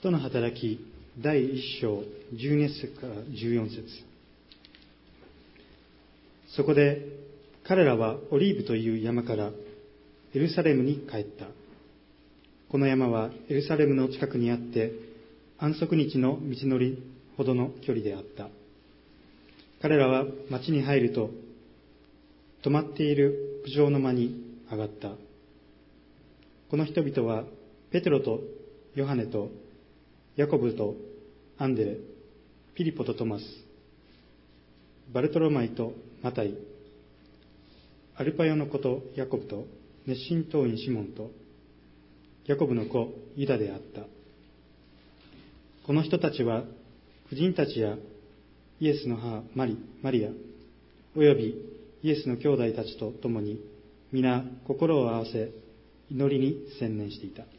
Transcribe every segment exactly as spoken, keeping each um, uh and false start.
使徒の働きだいいっ章じゅうに節からじゅうよん節。そこで彼らはオリーブという山からエルサレムに帰った。この山はエルサレムの近くにあって、安息日の道のりほどの距離であった。彼らは町に入ると、泊まっている屋上の間に上がった。この人々はペテロとヨハネとヤコブとアンデレ、ピリポとトマス、バルトロマイとマタイ、アルパヨの子とヤコブと熱心党員シモンとヤコブの子ユダであった。この人たちは婦人たちやイエスの母マリ、マリアおよびイエスの兄弟たちと共に皆心を合わせ祈りに専念していた。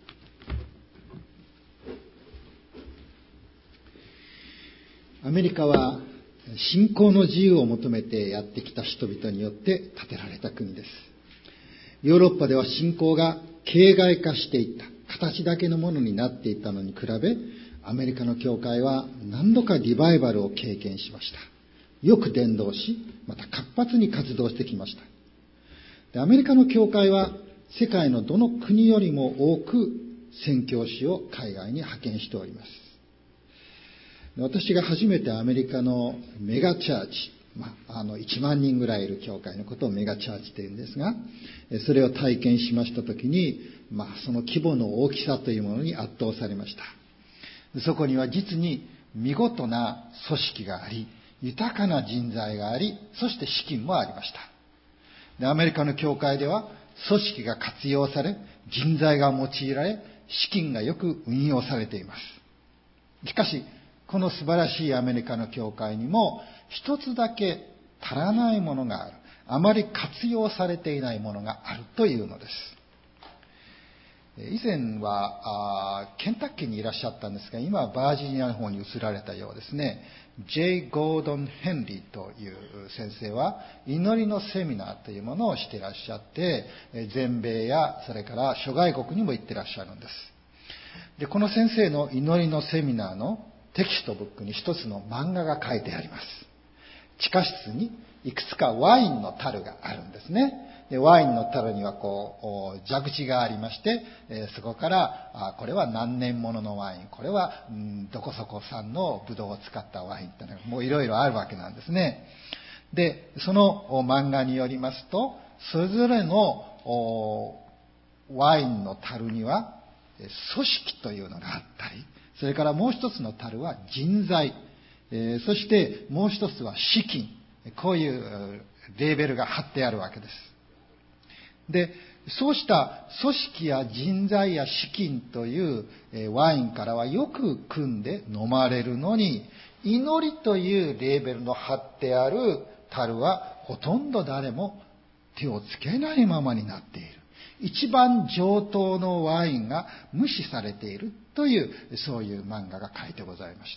アメリカは信仰の自由を求めてやってきた人々によって建てられた国です。ヨーロッパでは信仰が形骸化していった、形だけのものになっていたのに比べ、アメリカの教会は何度かリバイバルを経験しました。よく伝道し、また活発に活動してきました。で、アメリカの教会は世界のどの国よりも多く宣教師を海外に派遣しております。私が初めてアメリカのメガチャーチ、まあ、あのいちまんにんぐらいいる教会のことをメガチャーチというんですが、それを体験しましたときに、まあ、その規模の大きさというものに圧倒されました。そこには実に見事な組織があり、豊かな人材があり、そして資金もありました。で、アメリカの教会では組織が活用され、人材が用いられ、資金がよく運用されています。しかし、この素晴らしいアメリカの教会にも一つだけ足らないものがある。あまり活用されていないものがあるというのです。以前はケンタッキーにいらっしゃったんですが、今はバージニアの方に移られたようですね。ジェイ・ゴードン・ヘンリーという先生は祈りのセミナーというものをしていらっしゃって、全米やそれから諸外国にも行っていらっしゃるんです。で、この先生の祈りのセミナーのテキストブックに一つの漫画が書いてあります。地下室にいくつかワインの樽があるんですね。で、ワインの樽にはこう蛇口がありまして、えー、そこからあこれは何年もののワイン、これは、うん、どこそこ産のブドウを使ったワインってのがもういろいろあるわけなんですね。で、その漫画によりますと、それぞれのワインの樽には組織というのがあったり、それからもう一つの樽は人材、えー、そしてもう一つは資金、こういうレーベルが貼ってあるわけです。で、そうした組織や人材や資金というワインからはよく汲んで飲まれるのに、祈りというレーベルの貼ってある樽はほとんど誰も手をつけないままになっている。一番上等のワインが無視されているという、そういう漫画が書いてございました。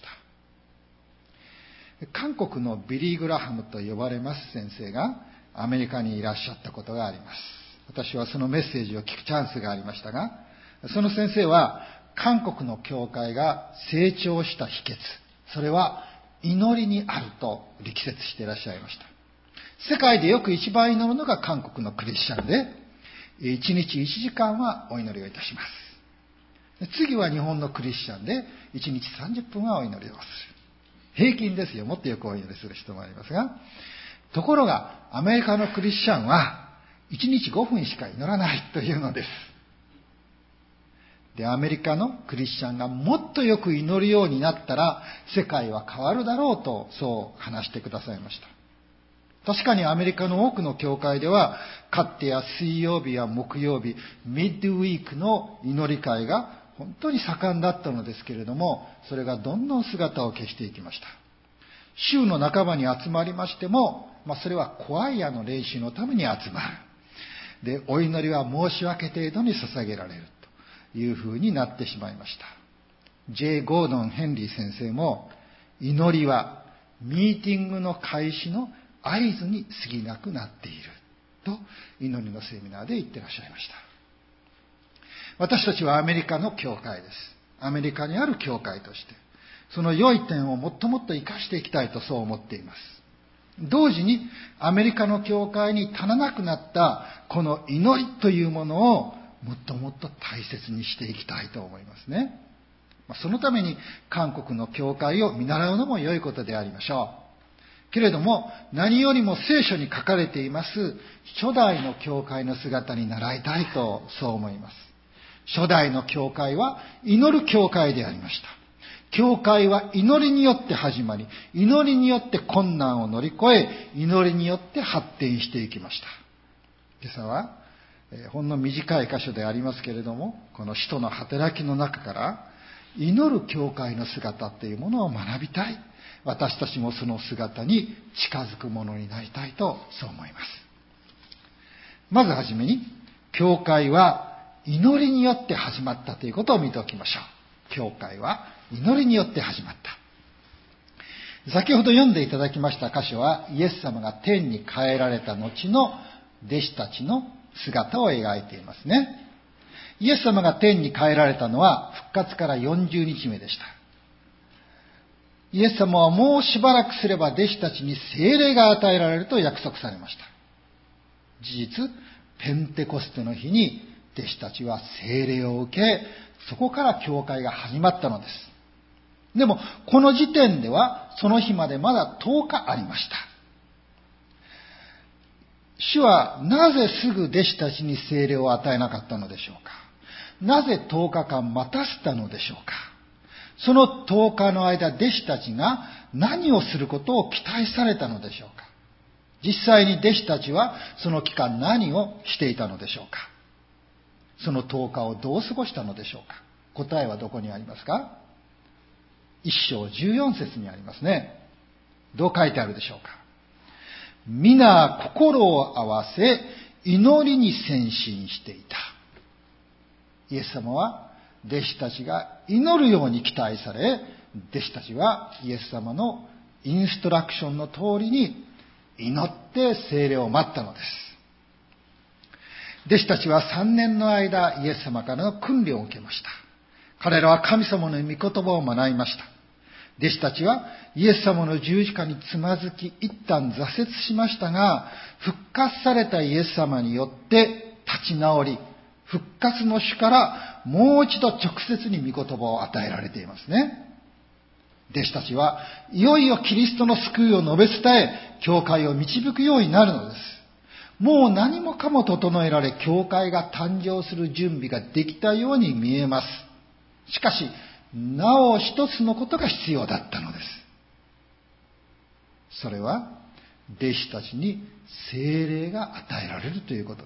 韓国のビリー・グラハムと呼ばれます先生がアメリカにいらっしゃったことがあります。私はそのメッセージを聞くチャンスがありましたが、その先生は韓国の教会が成長した秘訣、それは祈りにあると力説していらっしゃいました。世界でよく一番祈るのが韓国のクリスチャンで、いちにちいちじかんはお祈りをいたします。次は日本のクリスチャンでいちにちさんじゅっぷんはお祈りをする。平均ですよ。もっとよくお祈りする人もありますが、ところがアメリカのクリスチャンはいちにちごふんしか祈らないというのです。で、アメリカのクリスチャンがもっとよく祈るようになったら世界は変わるだろうと、そう話してくださいました。確かにアメリカの多くの教会では、かってや水曜日や木曜日、ミッドウィークの祈り会が本当に盛んだったのですけれども、それがどんどん姿を消していきました。週の半ばに集まりましても、まあ、それはコアイアの練習のために集まる。で、お祈りは申し訳程度に捧げられるというふうになってしまいました。ジェイ・ゴードン・ヘンリー先生も、祈りはミーティングの開始の合図に過ぎなくなっていると祈りのセミナーで言ってらっしゃいました。私たちはアメリカの教会です。 アメリカにある教会として、その良い点をもっともっと生かしていきたいとそう思っています。同時にアメリカの教会に足らなくなったこの祈りというものをもっともっと大切にしていきたいと思いますね。そのために韓国の教会を見習うのも良いことでありましょう。けれども何よりも聖書に書かれています初代の教会の姿に習いたいとそう思います。初代の教会は祈る教会でありました。教会は祈りによって始まり、祈りによって困難を乗り越え、祈りによって発展していきました。今朝は、えー、ほんの短い箇所でありますけれども、この使徒の働きの中から、祈る教会の姿というものを学びたい。私たちもその姿に近づくものになりたいと、そう思います。まずはじめに、教会は祈りによって始まったということを見ておきましょう。教会は祈りによって始まった。先ほど読んでいただきました箇所は、イエス様が天に帰られた後の弟子たちの姿を描いていますね。イエス様が天に帰られたのは復活からよんじゅうにちめでした。イエス様はもうしばらくすれば弟子たちに聖霊が与えられると約束されました。事実、ペンテコステの日に弟子たちは聖霊を受け、そこから教会が始まったのです。でも、この時点では、その日までまだとおかありました。主はなぜすぐ弟子たちに聖霊を与えなかったのでしょうか。なぜとおかかん待たせたのでしょうか。そのとおかの間、弟子たちが何をすることを期待されたのでしょうか。実際に弟子たちはその期間何をしていたのでしょうか。そのとおかをどう過ごしたのでしょうか。答えはどこにありますか。一章じゅうよんせつにありますね。どう書いてあるでしょうか。皆心を合わせ祈りに専心していた。イエス様は弟子たちが祈るように期待され、弟子たちはイエス様のインストラクションの通りに祈って聖霊を待ったのです。弟子たちはさんねんの間、イエス様からの訓練を受けました。彼らは神様の御言葉を学びました。弟子たちはイエス様の十字架につまずき、一旦挫折しましたが、復活されたイエス様によって立ち直り、復活の主からもう一度直接に御言葉を与えられていますね。弟子たちはいよいよキリストの救いを述べ伝え、教会を導くようになるのです。もう何もかも整えられ、教会が誕生する準備ができたように見えます。しかし、なお一つのことが必要だったのです。それは、弟子たちに聖霊が与えられるということです。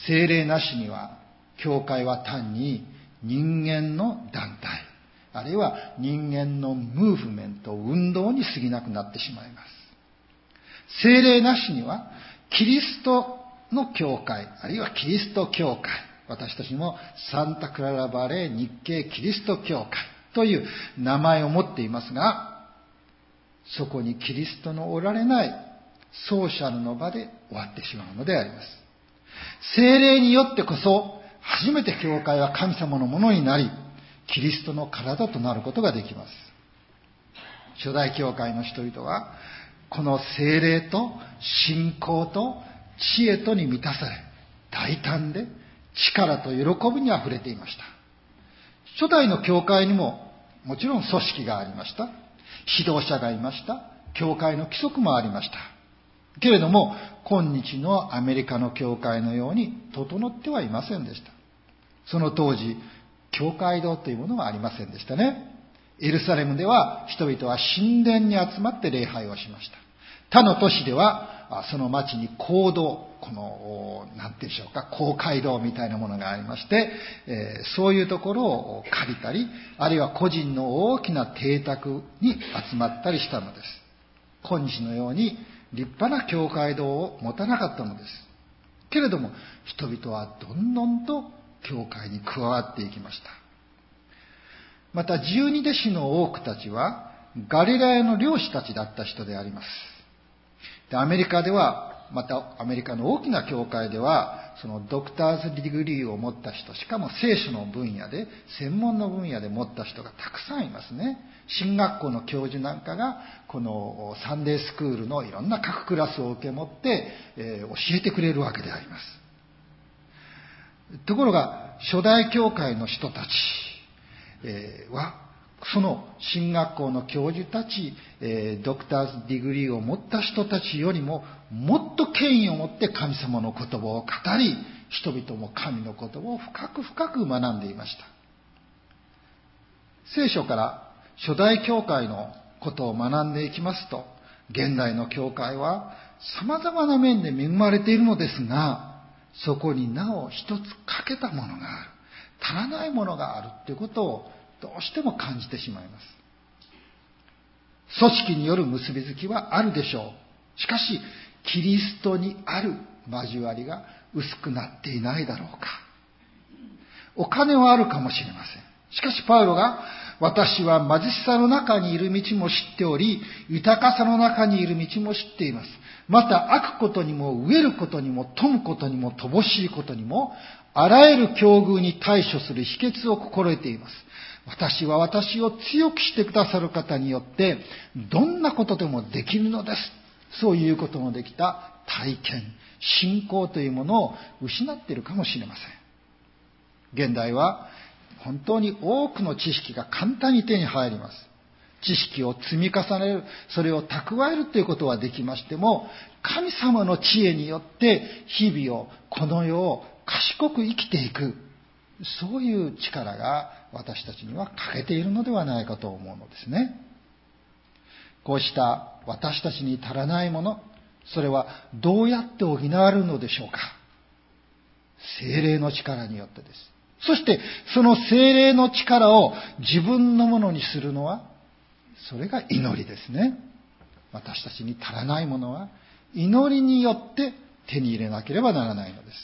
聖霊なしには、教会は単に人間の団体、あるいは人間のムーブメント、運動に過ぎなくなってしまいます。聖霊なしには、キリストの教会、あるいはキリスト教会、私たちもサンタクララバレー日系キリスト教会という名前を持っていますが、そこにキリストのおられないソーシャルの場で終わってしまうのであります。聖霊によってこそ初めて教会は神様のものになり、キリストの体となることができます。初代教会の人々はこの聖霊と信仰と知恵とに満たされ、大胆で力と喜びにあふれていました。初代の教会にももちろん組織がありました。指導者がいました。教会の規則もありました。けれども、今日のアメリカの教会のように整ってはいませんでした。その当時、教会堂というものはありませんでしたね。エルサレムでは人々は神殿に集まって礼拝をしました。他の都市では、その町に講堂、この、なんていうんでしょうか、公会堂みたいなものがありまして、えー、そういうところを借りたり、あるいは個人の大きな邸宅に集まったりしたのです。今日のように立派な教会堂を持たなかったのです。けれども、人々はどんどんと教会に加わっていきました。また、十二弟子の多くたちは、ガリラヤの漁師たちだった人であります。で、アメリカでは、またアメリカの大きな教会では、 そのドクターズディグリーを持った人、しかも聖書の分野で、専門の分野で持った人がたくさんいますね。進学校の教授なんかがこのサンデースクールのいろんな各クラスを受け持って、えー、教えてくれるわけであります。ところが初代教会の人たち、えー、はその進学校の教授たち、えー、ドクターズディグリーを持った人たちよりももっと権威を持って神様の言葉を語り、人々も神の言葉を深く深く学んでいました。聖書から初代教会のことを学んでいきますと、現代の教会は様々な面で恵まれているのですが、そこになお一つ欠けたものがある、足らないものがあるということをどうしても感じてしまいます。組織による結びつきはあるでしょう。しかしキリストにある交わりが薄くなっていないだろうか。お金はあるかもしれません。しかしパウロが、私は貧しさの中にいる道も知っており、豊かさの中にいる道も知っています。また悪ことにも飢えることにも富むことにも乏しいことにも、あらゆる境遇に対処する秘訣を心得ています。私は私を強くしてくださる方によって、どんなことでもできるのです。そういうことのできた体験、信仰というものを失っているかもしれません。現代は本当に多くの知識が簡単に手に入ります。知識を積み重ねる、それを蓄えるということはできましても、神様の知恵によって日々を、この世を賢く生きていく、そういう力が私たちには欠けているのではないかと思うのですね。こうした私たちに足らないもの、それはどうやって補われるのでしょうか。聖霊の力によってです。そしてその聖霊の力を自分のものにするのは、それが祈りですね。私たちに足らないものは祈りによって手に入れなければならないのです。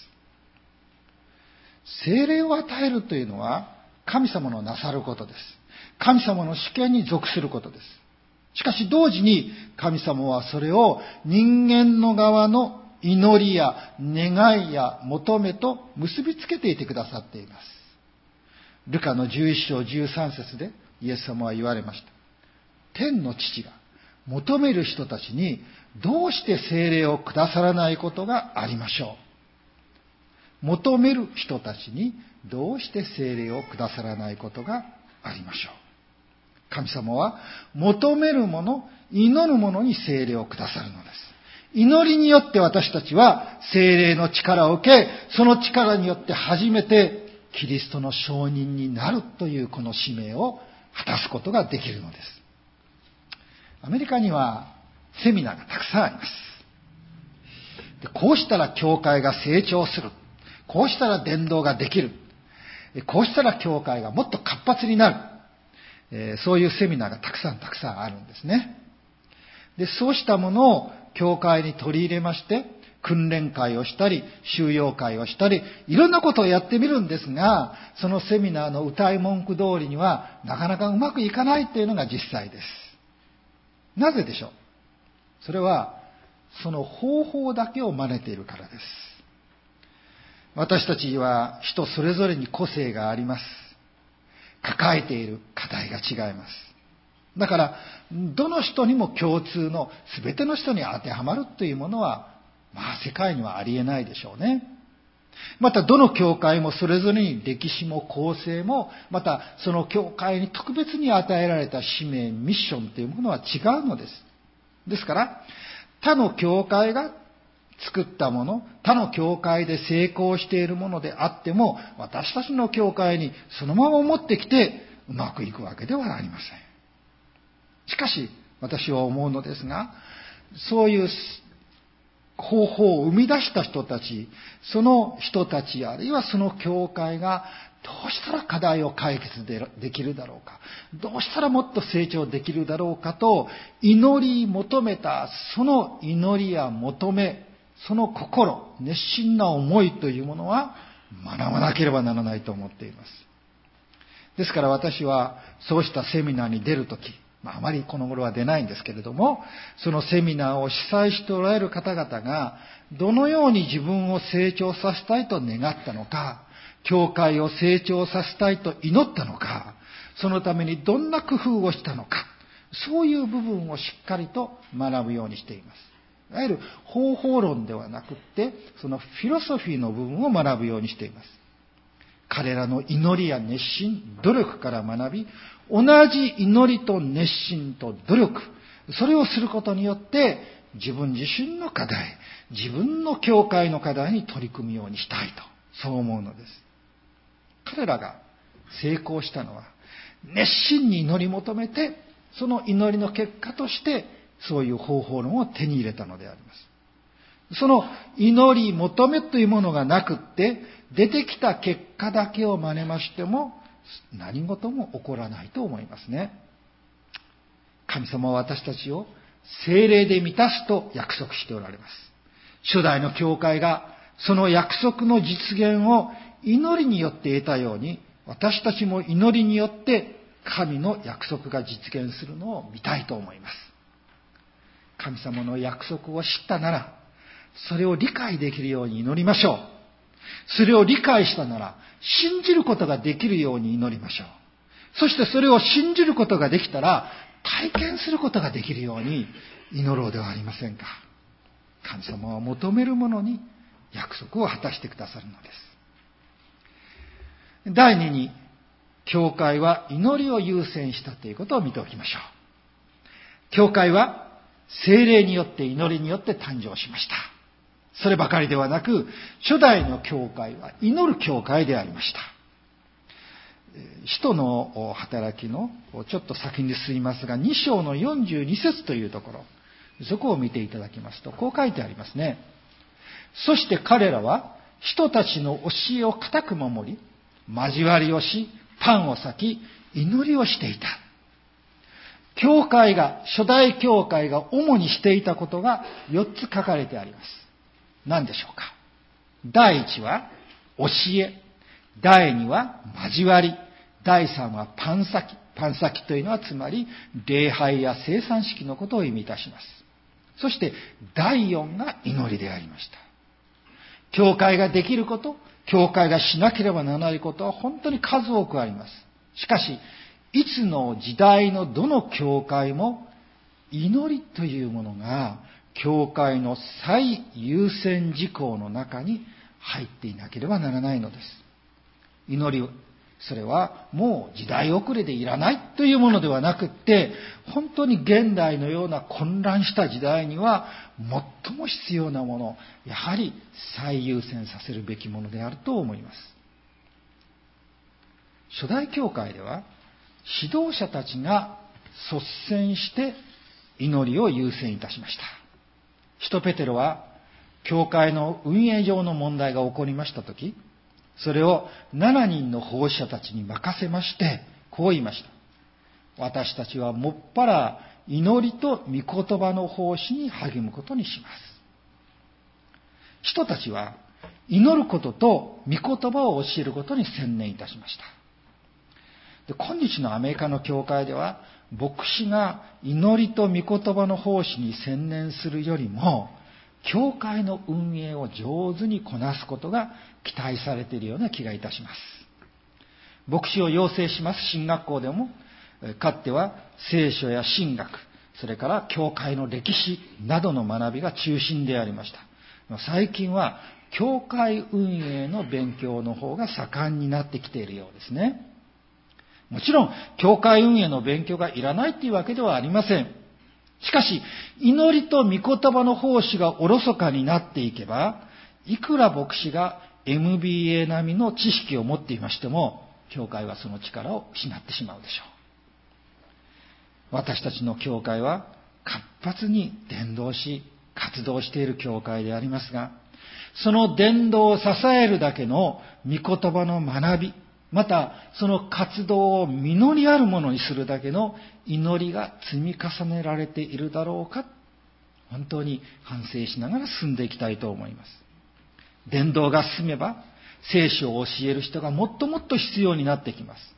聖霊を与えるというのは神様のなさることです。神様の主権に属することです。しかし同時に神様はそれを人間の側の祈りや願いや求めと結びつけていてくださっています。ルカのじゅういっ章じゅうさん節でイエス様は言われました。天の父が求める人たちにどうして聖霊をくださらないことがありましょう。求める人たちにどうして聖霊をくださらないことがありましょう。神様は求める者、祈る者に聖霊をくださるのです。祈りによって私たちは聖霊の力を受け、その力によって初めてキリストの証人になるというこの使命を果たすことができるのです。アメリカにはセミナーがたくさんあります。で、こうしたら教会が成長する。こうしたら伝道ができる。こうしたら教会がもっと活発になる。えー、そういうセミナーがたくさんたくさんあるんですね。で、そうしたものを教会に取り入れまして、訓練会をしたり、修養会をしたり、いろんなことをやってみるんですが、そのセミナーの謳い文句通りにはなかなかうまくいかないというのが実際です。なぜでしょう。それはその方法だけを真似ているからです。私たちは人それぞれに個性があります。抱えている課題が違います。だからどの人にも共通の全ての人に当てはまるというものは、まあ世界にはありえないでしょうね。またどの教会もそれぞれに歴史も構成も、またその教会に特別に与えられた使命、ミッションというものは違うのです。ですから他の教会が作ったもの、他の教会で成功しているものであっても、私たちの教会にそのまま持ってきてうまくいくわけではありません。しかし私は思うのですが、そういう方法を生み出した人たち、その人たちあるいはその教会がどうしたら課題を解決できるだろうか、どうしたらもっと成長できるだろうかと祈り求めた、その祈りや求め、その心、熱心な思いというものは学ばなければならないと思っています。ですから私はそうしたセミナーに出るとき、 まあ、あまりこの頃は出ないんですけれども、そのセミナーを主催しておられる方々が、どのように自分を成長させたいと願ったのか、教会を成長させたいと祈ったのか、そのためにどんな工夫をしたのか、そういう部分をしっかりと学ぶようにしています。いわゆる方法論ではなくって、そのフィロソフィーの部分を学ぶようにしています。彼らの祈りや熱心、努力から学び、同じ祈りと熱心と努力、それをすることによって、自分自身の課題、自分の教会の課題に取り組むようにしたいと、そう思うのです。彼らが成功したのは、熱心に祈り求めて、その祈りの結果として、そういう方法論を手に入れたのであります。その祈り求めというものがなくって、出てきた結果だけを真似ましても、何事も起こらないと思いますね。神様は私たちを聖霊で満たすと約束しておられます。初代の教会がその約束の実現を祈りによって得たように、私たちも祈りによって神の約束が実現するのを見たいと思います。神様の約束を知ったなら、それを理解できるように祈りましょう。それを理解したなら、信じることができるように祈りましょう。そしてそれを信じることができたら、体験することができるように祈ろうではありませんか。神様は求めるものに約束を果たしてくださるのです。第二に、教会は祈りを優先したということを見ておきましょう。教会は聖霊によって祈りによって誕生しました。そればかりではなく、初代の教会は祈る教会でありました。使徒の働きのちょっと先に進みますが、に章のよんじゅうに節というところ、そこを見ていただきますと、こう書いてありますね。そして彼らは人たちの教えを固く守り、交わりをし、パンを裂き、祈りをしていた。教会が、初代教会が主にしていたことがよっつ書かれてあります。何でしょうか。第一は教え、第二は交わり、第三はパン裂き。パン裂きというのはつまり礼拝や生産式のことを意味いたします。そして第四が祈りでありました。教会ができること、教会がしなければならないことは本当に数多くあります。しかし、いつの時代のどの教会も祈りというものが教会の最優先事項の中に入っていなければならないのです。祈り、それはもう時代遅れでいらないというものではなくって、本当に現代のような混乱した時代には最も必要なもの、やはり最優先させるべきものであると思います。初代教会では指導者たちが率先して祈りを優先いたしました。使徒ペテロは教会の運営上の問題が起こりましたとき、それをしちにんの奉仕者たちに任せまして、こう言いました。私たちはもっぱら祈りと御言葉の奉仕に励むことにします。人たちは祈ることと御言葉を教えることに専念いたしました。で、今日のアメリカの教会では、牧師が祈りと御言葉の奉仕に専念するよりも、教会の運営を上手にこなすことが期待されているような気がいたします。牧師を養成します神学校でも、かつては聖書や神学、それから教会の歴史などの学びが中心でありました。最近は教会運営の勉強の方が盛んになってきているようですね。もちろん、教会運営の勉強がいらないというわけではありません。しかし、祈りと御言葉の奉仕がおろそかになっていけば、いくら牧師が エムビーエー 並みの知識を持っていましても、教会はその力を失ってしまうでしょう。私たちの教会は活発に伝道し、活動している教会でありますが、その伝道を支えるだけの御言葉の学び、またその活動を実りあるものにするだけの祈りが積み重ねられているだろうか、本当に反省しながら進んでいきたいと思います。伝道が進めば聖書を教える人がもっともっと必要になってきます。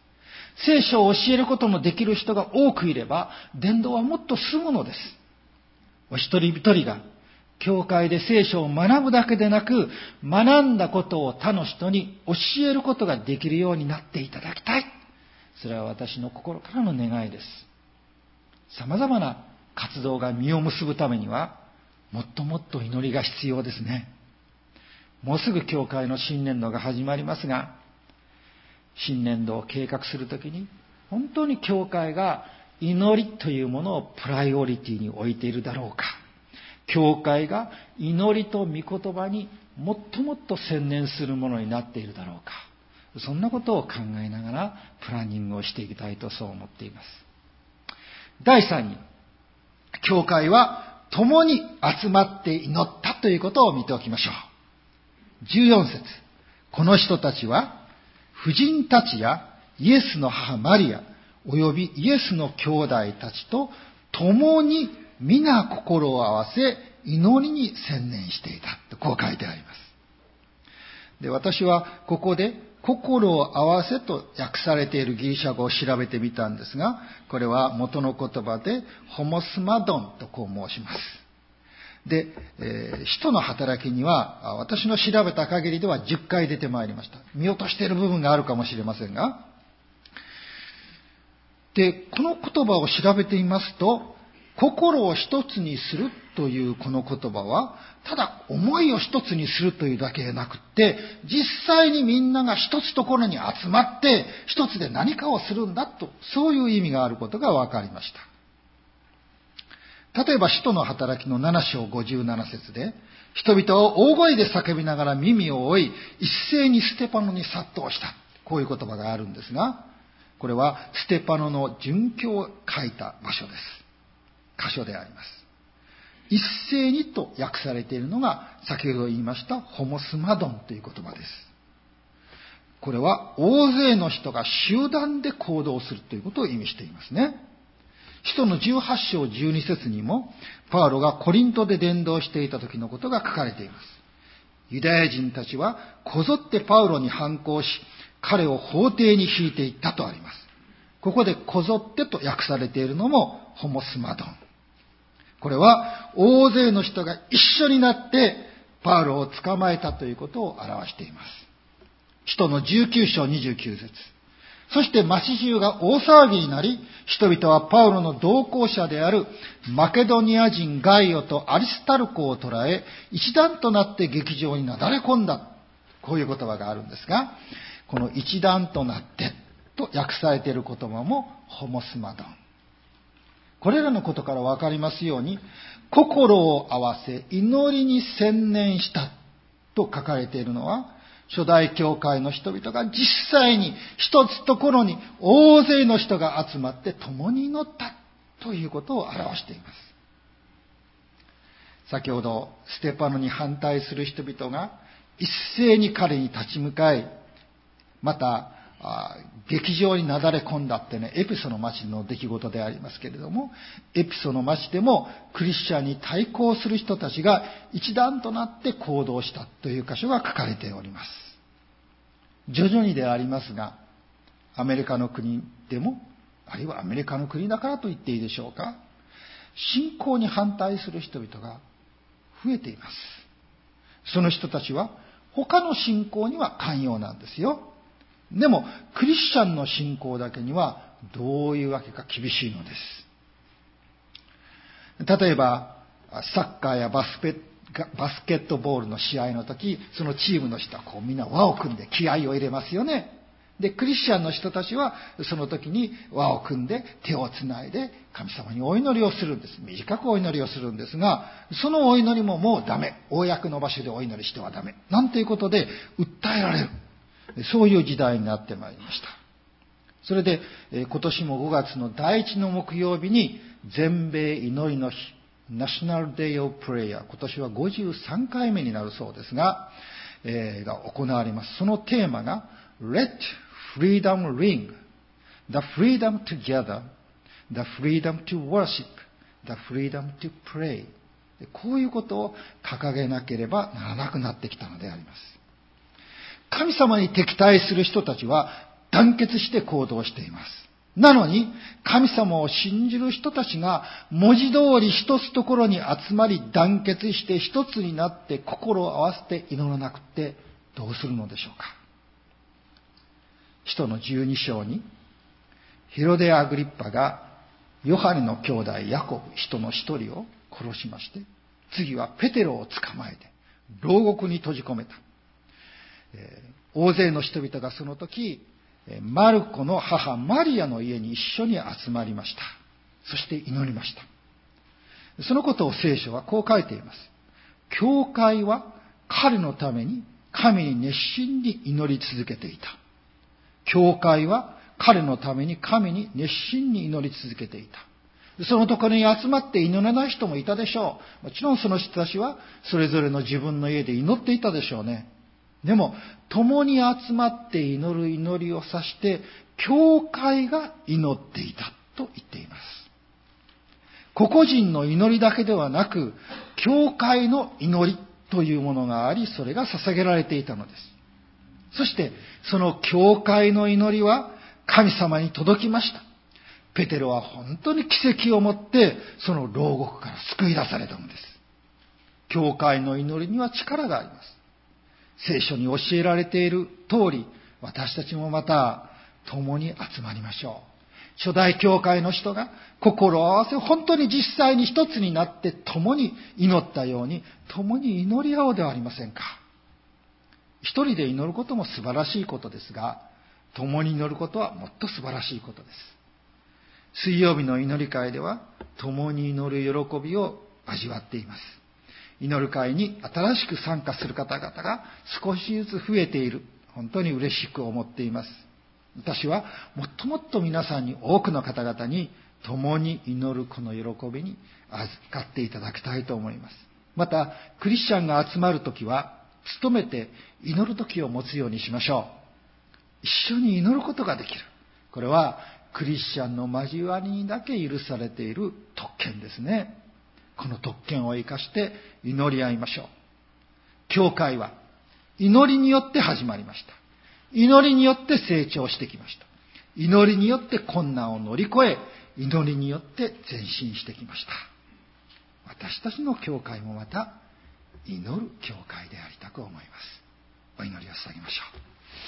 聖書を教えることのできる人が多くいれば、伝道はもっと進むのです。お一人一人が、教会で聖書を学ぶだけでなく、学んだことを他の人に教えることができるようになっていただきたい。それは私の心からの願いです。様々な活動が実を結ぶためには、もっともっと祈りが必要ですね。もうすぐ教会の新年度が始まりますが、新年度を計画するときに、本当に教会が祈りというものをプライオリティに置いているだろうか。教会が祈りと御言葉にもっともっと専念するものになっているだろうか。そんなことを考えながらプランニングをしていきたいとそう思っています。だいさんに、教会は共に集まって祈ったということを見ておきましょう。じゅうよん節、この人たちは婦人たちやイエスの母マリアおよびイエスの兄弟たちと共に皆心を合わせ祈りに専念していたとこう書いてあります。で、私はここで心を合わせと訳されているギリシャ語を調べてみたんですが、これは元の言葉でホモスマドンとこう申します。で、えー、使徒の働きには私の調べた限りではじゅっかい出てまいりました。見落としている部分があるかもしれませんが、で、この言葉を調べてみますと、心を一つにするというこの言葉は、ただ思いを一つにするというだけでなくって、実際にみんなが一つところに集まって、一つで何かをするんだと、そういう意味があることが分かりました。例えば、使徒の働きのなな章ごじゅうなな節で、人々を大声で叫びながら耳を覆い、一斉にステパノに殺到した。こういう言葉があるんですが、これはステパノの殉教を書いた場所です。箇所であります。一斉にと訳されているのが、先ほど言いましたホモスマドンという言葉です。これは大勢の人が集団で行動するということを意味していますね。使徒のじゅうはち章じゅうに節にも、パウロがコリントで伝道していた時のことが書かれています。ユダヤ人たちはこぞってパウロに反抗し、彼を法廷に引いていったとあります。ここでこぞってと訳されているのもホモスマドン。これは大勢の人が一緒になってパウロを捕まえたということを表しています。使徒のじゅうきゅう章にじゅうきゅう節。そして町中が大騒ぎになり、人々はパウロの同行者であるマケドニア人ガイオとアリスタルコを捕らえ、一団となって劇場になだれ込んだ。こういう言葉があるんですが、この一団となってと訳されている言葉もホモスマドン。これらのことから分かりますように、心を合わせ祈りに専念したと書かれているのは、初代教会の人々が実際に一つところに大勢の人が集まって共に祈ったということを表しています。先ほどステパノに反対する人々が一斉に彼に立ち向かい、また劇場になだれ込んだってね、エピソの町の出来事でありますけれども、エピソの町でもクリスチャンに対抗する人たちが一団となって行動したという箇所が書かれております。徐々にでありますが、アメリカの国でも、あるいはアメリカの国だからと言っていいでしょうか、信仰に反対する人々が増えています。その人たちは他の信仰には寛容なんですよ。でもクリスチャンの信仰だけにはどういうわけか厳しいのです。例えばサッカーやバスペバスケットボールの試合の時、そのチームの人はこうみんな輪を組んで気合を入れますよね。でクリスチャンの人たちはその時に輪を組んで手をつないで神様にお祈りをするんです。短くお祈りをするんですが、そのお祈りももうダメ、公の場所でお祈りしてはダメなんていうことで訴えられる、そういう時代になってまいりました。それで今年もごがつのだいいちの木曜日に全米祈りの日、ナショナルデイオブプレイヤー、今年はごじゅうさんかいめになるそうですが、えー、が行われます。そのテーマが Let Freedom Ring, The Freedom to Gather, The Freedom to Worship, The Freedom to Pray。 こういうことを掲げなければならなくなってきたのであります。神様に敵対する人たちは団結して行動しています。なのに、神様を信じる人たちが文字通り一つところに集まり団結して一つになって心を合わせて祈らなくてどうするのでしょうか。使徒のじゅうに章に、ヘロデアグリッパがヨハネの兄弟ヤコブ人の一人を殺しまして、次はペテロを捕まえて牢獄に閉じ込めた。えー、大勢の人々がその時、マルコの母マリアの家に一緒に集まりました。そして祈りました。そのことを聖書はこう書いています。教会は彼のために神に熱心に祈り続けていた。教会は彼のために神に熱心に祈り続けていた。そのところに集まって祈らない人もいたでしょう。もちろんその人たちはそれぞれの自分の家で祈っていたでしょうね。でも、共に集まって祈る祈りを指して、教会が祈っていたと言っています。個々人の祈りだけではなく、教会の祈りというものがあり、それが捧げられていたのです。そして、その教会の祈りは神様に届きました。ペテロは本当に奇跡をもって、その牢獄から救い出されたのです。教会の祈りには力があります。聖書に教えられている通り、私たちもまた共に集まりましょう。初代教会の人が心を合わせ、本当に実際に一つになって共に祈ったように、共に祈り合おうではありませんか。一人で祈ることも素晴らしいことですが、共に祈ることはもっと素晴らしいことです。水曜日の祈り会では、共に祈る喜びを味わっています。祈る会に新しく参加する方々が少しずつ増えている。本当に嬉しく思っています。私はもっともっと皆さんに、多くの方々に共に祈るこの喜びに預かっていただきたいと思います。また、クリスチャンが集まるときは、努めて祈るときを持つようにしましょう。一緒に祈ることができる。これはクリスチャンの交わりにだけ許されている特権ですね。この特権を生かして祈り合いましょう。教会は祈りによって始まりました。祈りによって成長してきました。祈りによって困難を乗り越え、祈りによって前進してきました。私たちの教会もまた祈る教会でありたく思います。お祈りを捧げましょう。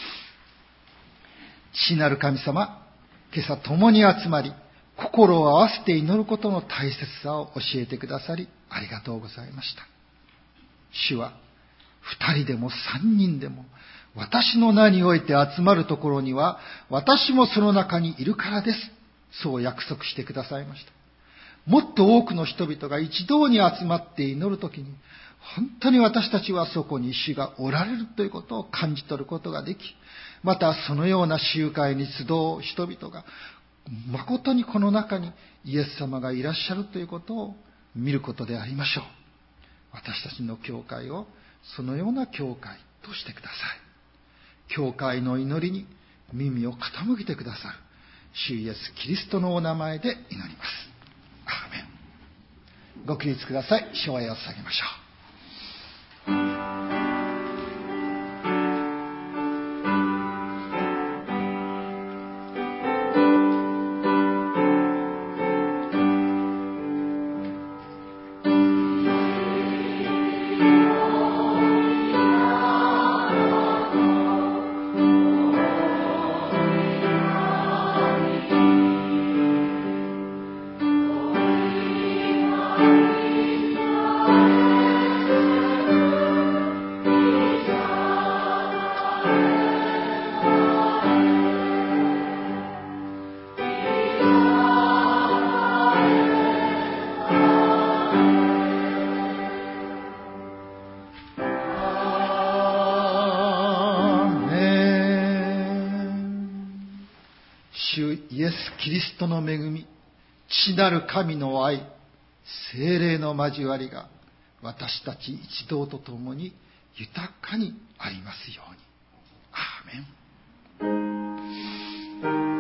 父なる神様、今朝共に集まり、心を合わせて祈ることの大切さを教えてくださり、ありがとうございました。主は、二人でも三人でも、私の名において集まるところには、私もその中にいるからです。そう約束してくださいました。もっと多くの人々が一堂に集まって祈るときに、本当に私たちはそこに主がおられるということを感じ取ることができ、またそのような集会に集う人々が、誠にこの中にイエス様がいらっしゃるということを見ることでありましょう。私たちの教会をそのような教会としてください。教会の祈りに耳を傾けてくださる主イエスキリストのお名前で祈ります。アーメン。ご起立ください。唱詠を捧げましょう。キリストの恵み、父なる神の愛、聖霊の交わりが私たち一同と共に豊かにありますように。アーメン。